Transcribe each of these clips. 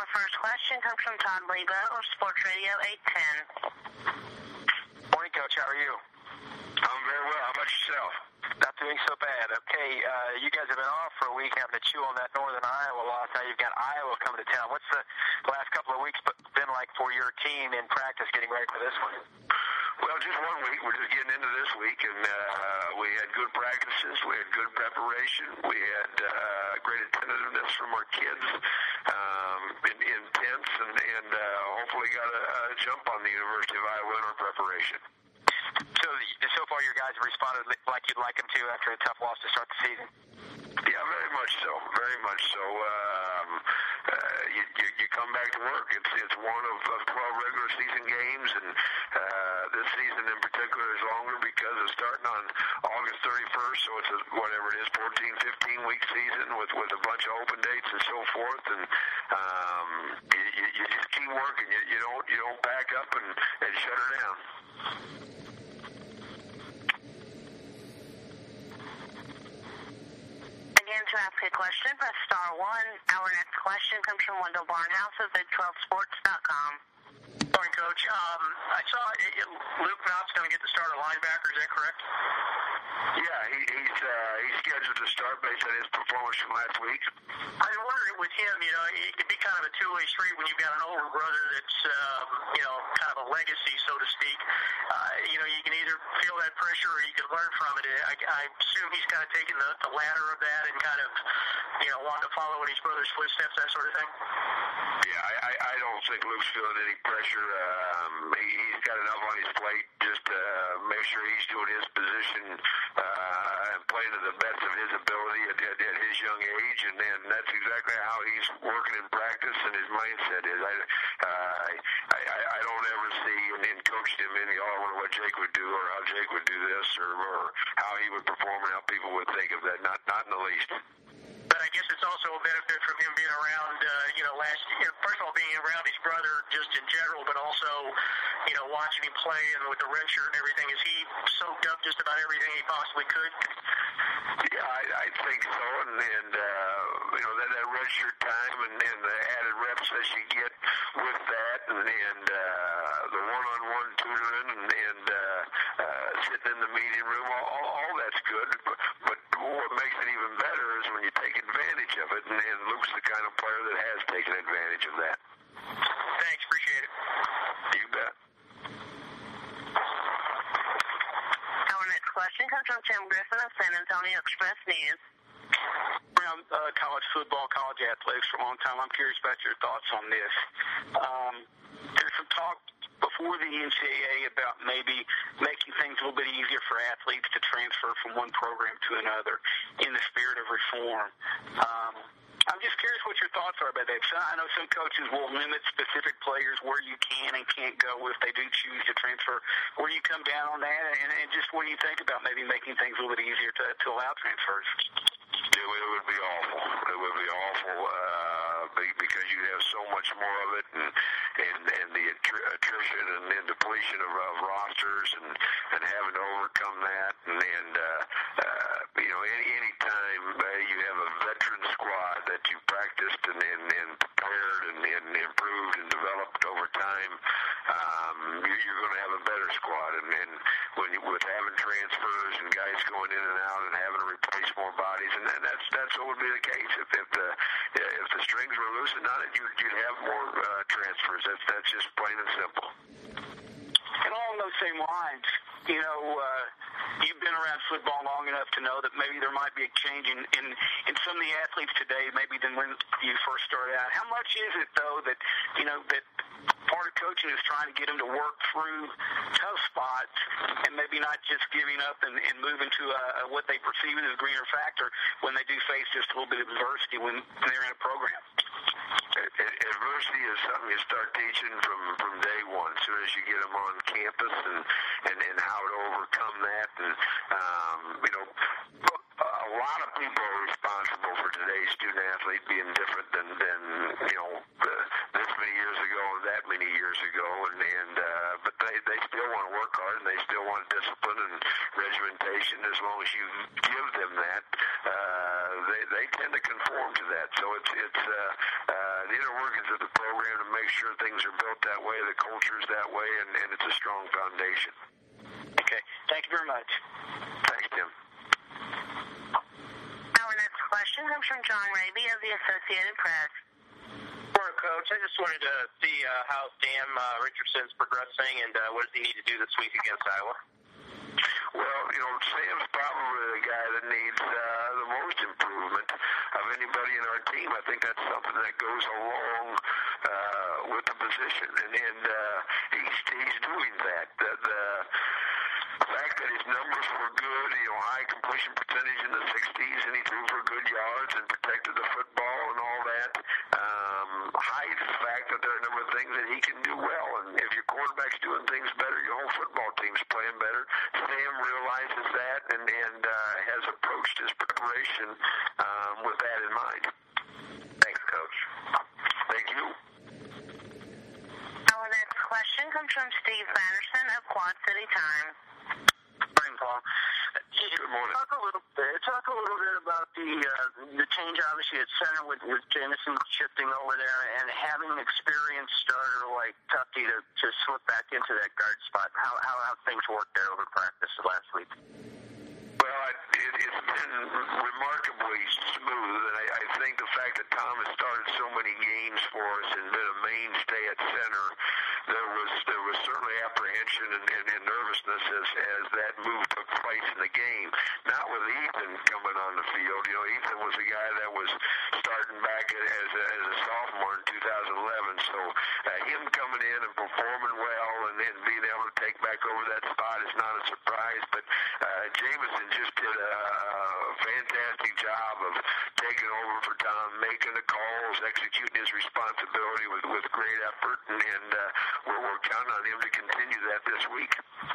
Our first question comes from Todd Lebo of Sports Radio 810. Morning, Coach. How are you? I'm very well. How about yourself? Not doing so bad. Okay, you guys have been off for a week having to chew on that Northern Iowa loss. Now you've got Iowa coming to town. What's the last couple of weeks been like for your team in practice getting ready for this one? Well, just 1 week. We're just getting into this week, and we had good practices. We had good preparation. We had great attentiveness from our kids, intense, and hopefully got a jump on the University of Iowa in our preparation. So far your guys have responded like you'd like them to after a tough loss to start the season? Yeah, very much so. Very much so. You come back to work. It's one of 12 regular season games, and this season in particular is longer because it's starting on August 31st, so it's whatever it is, 14, 15-week season with a bunch of open dates and so forth, and you just keep working. You don't back up and shut her down. Again, to ask a question, press *1. Our next question comes from Wendell Barnhouse of Big12Sports.com. Morning, Coach. I saw Luke Knott's going to get the start of linebacker. Is that correct? Yeah, he's scheduled to start based on his performance from last week. I was wondering with him, it could be kind of a two-way street when you've got an older brother that's, kind of a legacy, so to speak. You can either feel that pressure or you can learn from it. I assume he's kind of taking the ladder of that and kind of, wanting to follow in his brother's footsteps, that sort of thing. Yeah, I don't think Luke's feeling any pressure. He's got enough on his plate just to make sure he's doing his position and playing to the best of his ability at his young age, and that's exactly how he's working in practice and his mindset is. I don't ever see in coaching him I wonder what Jake would do or how Jake would do this or how he would perform and how people would think of that. Not in the least. But I guess it's also a benefit from him being around, last year. First of all, being around his brother just in general, but also, watching him play and with the red shirt and everything. Is he soaked up just about everything he possibly could? Yeah, I think so. And that red shirt time and the added reps that you get with that and the one-on-one tutoring and sitting in the meeting room, all that's good. But what makes it even better is when you take advantage of it, and Luke's the kind of player that has taken advantage of that. Thanks, appreciate it. You bet. Our next question comes from Tim Griffin of San Antonio Express News. Around college football, college athletics for a long time, I'm curious about your thoughts on this. There's some talk before the NCAA about maybe making things a little bit easier for athletes to transfer from one program to another in the spirit of reform. I'm just curious what your thoughts are about that. So I know some coaches will limit specific players where you can and can't go if they do choose to transfer. Where do you come down on that? And just what do you think about maybe making things a little bit easier to allow transfers? It would be awful. It would be awful because you have so much more of it, and the attrition and depletion of rosters, and having to overcome that, and any time you have a veteran squad that you practiced and prepared and improved and developed over time, you're going to have a better squad. And with having transfers and guys going in and out and having to replace more bodies, and that's what would be the case. If the strings were loosened on it, you'd have more transfers. That's just plain and simple. And along those same lines, you've been around football long enough to know that maybe there might be a change in some of the athletes today, maybe than when you first started out. How much is it, though, that part of coaching is trying to get them to work through tough spots and maybe not just giving up and moving to what they perceive as a greener factor when they do face just a little bit of adversity when they're in a program? Adversity is something you start teaching from day one, as soon as you get them on campus and how to overcome that. And a lot of people are responsible for today's student athlete being different than this many years ago and that many years ago, but they still want to work hard and they still want discipline and regimentation. As long as you give them that, they tend to conform to that. So it's the inner workings of the program to make sure things are built that way, the culture's that way, and it's a strong foundation. Okay. Thank you very much. Thanks, Tim. Our next question comes from John Raby of the Associated Press. Morning, Coach. I just wanted to see how Sam Richardson's progressing and what does he need to do this week against Iowa? Well, Sam's probably the guy that needs the most improvement of anybody in our team. I think that's something that goes along with the position, and he's doing that. The fact that his numbers were good, high completion percentage in the 60s, and he threw for good yards and protected the football and all that, hides the fact that there are a number of things that he can do well. And if your quarterback's doing things better, your whole football team's playing better. Sam realizes that and has approached his preparation with that in mind. Thanks, Coach. Thank you. Our next question comes from Steve Patterson of Quad City Times. Morning, Paul. Good morning. Talk a little bit about the change, obviously, at center with Jameson shifting over there and having an experienced starter like Tucky to slip back into that guard spot. How have things worked there over practice last week? Well, it's been remarkably smooth, and I think the fact that Tom has started so many games for us and been a mainstay at center, there was certainly apprehension and nervousness as that move took place in the game. Not with Ethan coming on the field. Ethan was a guy that was starting back as a sophomore in 2011, so him coming in and performing well and then being able to take back over that spot is not a surprise, but Jameson just did a fantastic job of taking over for Tom, making the calls, executing his responsibility with great effort, and we're counting on him to continue that this week.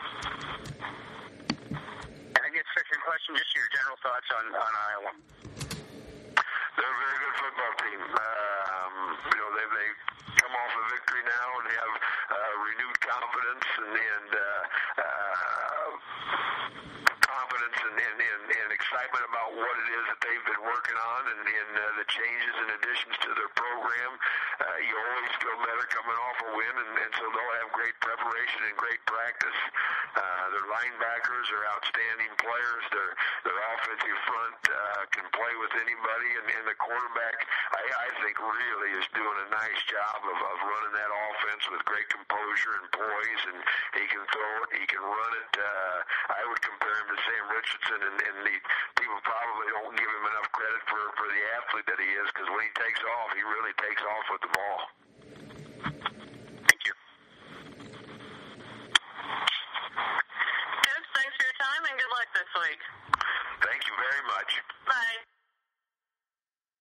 And I guess second question, just your general thoughts on Iowa. They're a very good football team. They come off a victory now and they have renewed confidence and excitement about what it is that they've been working on and the changes and additions to their program. You always feel better coming off a win, and so they'll have great preparation and great practice. Their linebackers are outstanding players. Their offensive front can play with anybody, and the quarterback, I think, really is doing a nice job of running that offense with great composure and poise, and he can throw it, he can run it. I would compare him to Sam Richardson, and people probably don't give him enough credit for the athlete that he is, because when he takes off, he really takes off with the ball. Thank you. Coach, thanks for your time and good luck this week. Thank you very much. Bye.